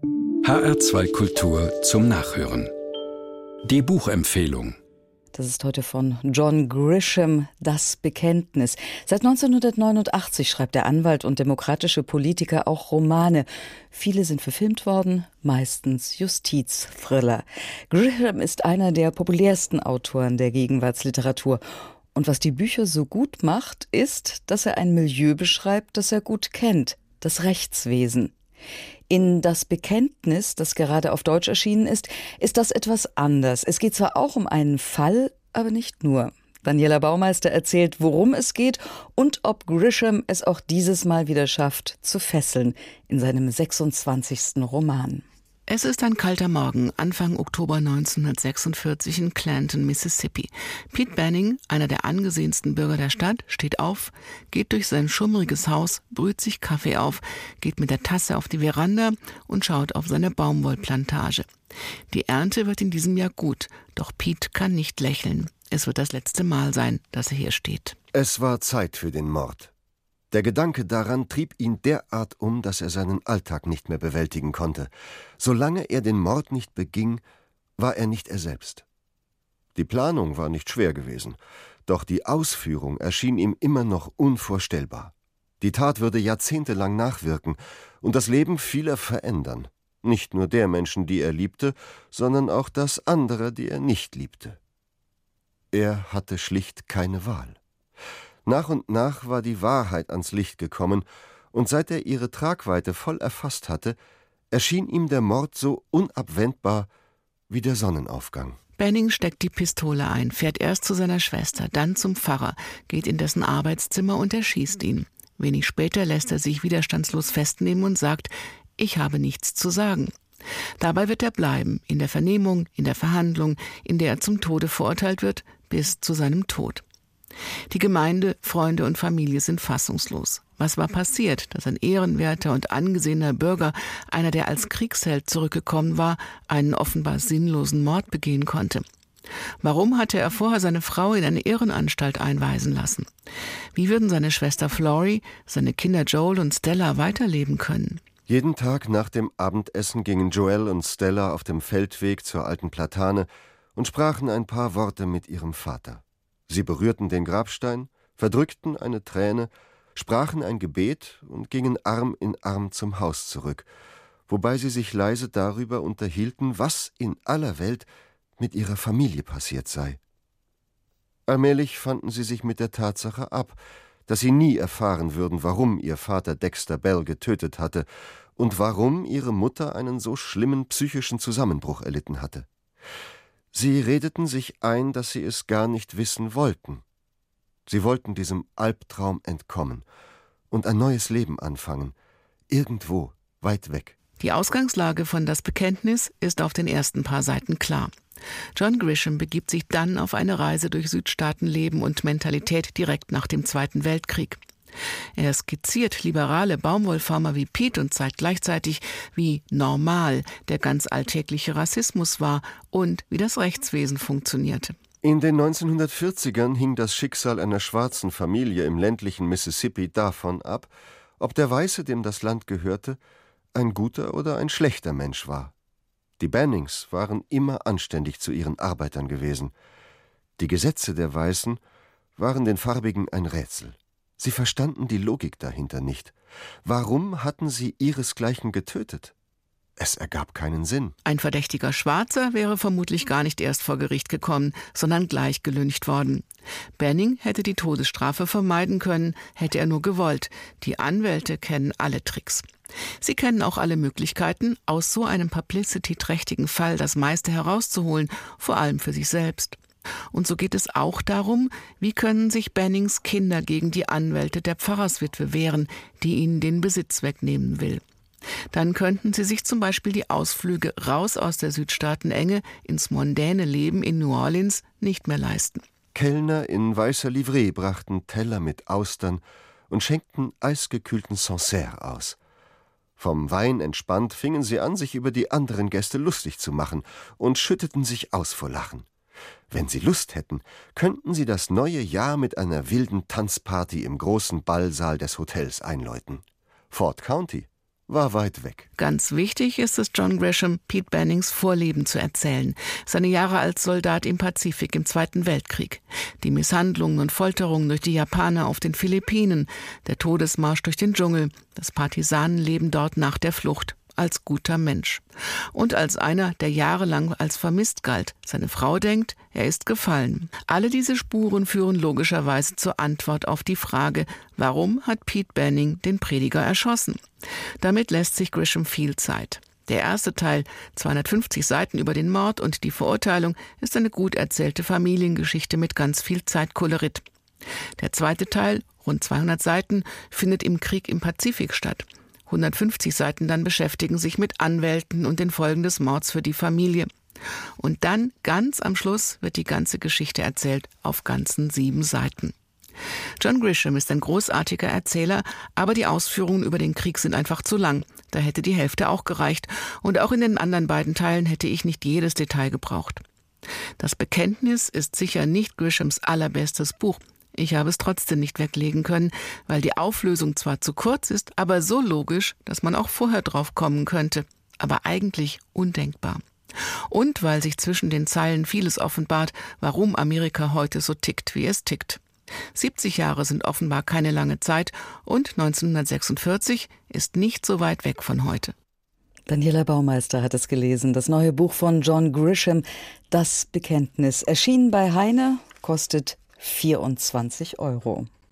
HR2 Kultur zum Nachhören. Die Buchempfehlung. Das ist heute von John Grisham, Das Bekenntnis. Seit 1989 schreibt der Anwalt und demokratische Politiker auch Romane. Viele sind verfilmt worden, meistens Justizthriller. Grisham ist einer der populärsten Autoren der Gegenwartsliteratur. Und was die Bücher so gut macht, ist, dass er ein Milieu beschreibt, das er gut kennt, das Rechtswesen. In Das Bekenntnis, das gerade auf Deutsch erschienen ist das etwas anders. Es geht zwar auch um einen Fall, aber nicht nur. Daniela Baumeister erzählt, worum es geht und ob Grisham es auch dieses Mal wieder schafft, zu fesseln in seinem 26. Roman. Es ist ein kalter Morgen, Anfang Oktober 1946 in Clanton, Mississippi. Pete Banning, einer der angesehensten Bürger der Stadt, steht auf, geht durch sein schummriges Haus, brüht sich Kaffee auf, geht mit der Tasse auf die Veranda und schaut auf seine Baumwollplantage. Die Ernte wird in diesem Jahr gut, doch Pete kann nicht lächeln. Es wird das letzte Mal sein, dass er hier steht. Es war Zeit für den Mord. Der Gedanke daran trieb ihn derart um, dass er seinen Alltag nicht mehr bewältigen konnte. Solange er den Mord nicht beging, war er nicht er selbst. Die Planung war nicht schwer gewesen, doch die Ausführung erschien ihm immer noch unvorstellbar. Die Tat würde jahrzehntelang nachwirken und das Leben vieler verändern. Nicht nur der Menschen, die er liebte, sondern auch das anderer, die er nicht liebte. Er hatte schlicht keine Wahl. Nach und nach war die Wahrheit ans Licht gekommen, und seit er ihre Tragweite voll erfasst hatte, erschien ihm der Mord so unabwendbar wie der Sonnenaufgang. Banning steckt die Pistole ein, fährt erst zu seiner Schwester, dann zum Pfarrer, geht in dessen Arbeitszimmer und erschießt ihn. Wenig später lässt er sich widerstandslos festnehmen und sagt, ich habe nichts zu sagen. Dabei wird er bleiben, in der Vernehmung, in der Verhandlung, in der er zum Tode verurteilt wird, bis zu seinem Tod. Die Gemeinde, Freunde und Familie sind fassungslos. Was war passiert, dass ein ehrenwerter und angesehener Bürger, einer, der als Kriegsheld zurückgekommen war, einen offenbar sinnlosen Mord begehen konnte? Warum hatte er vorher seine Frau in eine Irrenanstalt einweisen lassen? Wie würden seine Schwester Florrie, seine Kinder Joel und Stella weiterleben können? Jeden Tag nach dem Abendessen gingen Joel und Stella auf dem Feldweg zur alten Platane und sprachen ein paar Worte mit ihrem Vater. Sie berührten den Grabstein, verdrückten eine Träne, sprachen ein Gebet und gingen Arm in Arm zum Haus zurück, wobei sie sich leise darüber unterhielten, was in aller Welt mit ihrer Familie passiert sei. Allmählich fanden sie sich mit der Tatsache ab, dass sie nie erfahren würden, warum ihr Vater Dexter Bell getötet hatte und warum ihre Mutter einen so schlimmen psychischen Zusammenbruch erlitten hatte. Sie redeten sich ein, dass sie es gar nicht wissen wollten. Sie wollten diesem Albtraum entkommen und ein neues Leben anfangen, irgendwo weit weg. Die Ausgangslage von Das Bekenntnis ist auf den ersten paar Seiten klar. John Grisham begibt sich dann auf eine Reise durch Südstaatenleben und Mentalität direkt nach dem Zweiten Weltkrieg. Er skizziert liberale Baumwollfarmer wie Pete und zeigt gleichzeitig, wie normal der ganz alltägliche Rassismus war und wie das Rechtswesen funktionierte. In den 1940ern hing das Schicksal einer schwarzen Familie im ländlichen Mississippi davon ab, ob der Weiße, dem das Land gehörte, ein guter oder ein schlechter Mensch war. Die Bannings waren immer anständig zu ihren Arbeitern gewesen. Die Gesetze der Weißen waren den Farbigen ein Rätsel. Sie verstanden die Logik dahinter nicht. Warum hatten sie ihresgleichen getötet? Es ergab keinen Sinn. Ein verdächtiger Schwarzer wäre vermutlich gar nicht erst vor Gericht gekommen, sondern gleich gelyncht worden. Banning hätte die Todesstrafe vermeiden können, hätte er nur gewollt. Die Anwälte kennen alle Tricks. Sie kennen auch alle Möglichkeiten, aus so einem publicity-trächtigen Fall das meiste herauszuholen, vor allem für sich selbst. Und so geht es auch darum, wie können sich Bannings Kinder gegen die Anwälte der Pfarrerswitwe wehren, die ihnen den Besitz wegnehmen will. Dann könnten sie sich zum Beispiel die Ausflüge raus aus der Südstaatenenge ins mondäne Leben in New Orleans nicht mehr leisten. Kellner in weißer Livree brachten Teller mit Austern und schenkten eisgekühlten Sancerre aus. Vom Wein entspannt fingen sie an, sich über die anderen Gäste lustig zu machen und schütteten sich aus vor Lachen. Wenn sie Lust hätten, könnten sie das neue Jahr mit einer wilden Tanzparty im großen Ballsaal des Hotels einläuten. Ford County war weit weg. Ganz wichtig ist es John Grisham, Pete Bennings Vorleben zu erzählen. Seine Jahre als Soldat im Pazifik im Zweiten Weltkrieg. Die Misshandlungen und Folterungen durch die Japaner auf den Philippinen. Der Todesmarsch durch den Dschungel. Das Partisanenleben dort nach der Flucht. Als guter Mensch. Und als einer, der jahrelang als vermisst galt. Seine Frau denkt, er ist gefallen. Alle diese Spuren führen logischerweise zur Antwort auf die Frage, warum hat Pete Benning den Prediger erschossen? Damit lässt sich Grisham viel Zeit. Der erste Teil, 250 Seiten über den Mord und die Verurteilung, ist eine gut erzählte Familiengeschichte mit ganz viel Zeitkolorit. Der zweite Teil, rund 200 Seiten, findet im Krieg im Pazifik statt. 150 Seiten dann beschäftigen sich mit Anwälten und den Folgen des Mords für die Familie. Und dann, ganz am Schluss, wird die ganze Geschichte erzählt, auf ganzen 7 Seiten. John Grisham ist ein großartiger Erzähler, aber die Ausführungen über den Krieg sind einfach zu lang. Da hätte die Hälfte auch gereicht. Und auch in den anderen beiden Teilen hätte ich nicht jedes Detail gebraucht. Das Bekenntnis ist sicher nicht Grishams allerbestes Buch. Ich habe es trotzdem nicht weglegen können, weil die Auflösung zwar zu kurz ist, aber so logisch, dass man auch vorher drauf kommen könnte. Aber eigentlich undenkbar. Und weil sich zwischen den Zeilen vieles offenbart, warum Amerika heute so tickt, wie es tickt. 70 Jahre sind offenbar keine lange Zeit und 1946 ist nicht so weit weg von heute. Daniela Baumeister hat es gelesen. Das neue Buch von John Grisham, Das Bekenntnis, erschienen bei Heine, kostet 24 €.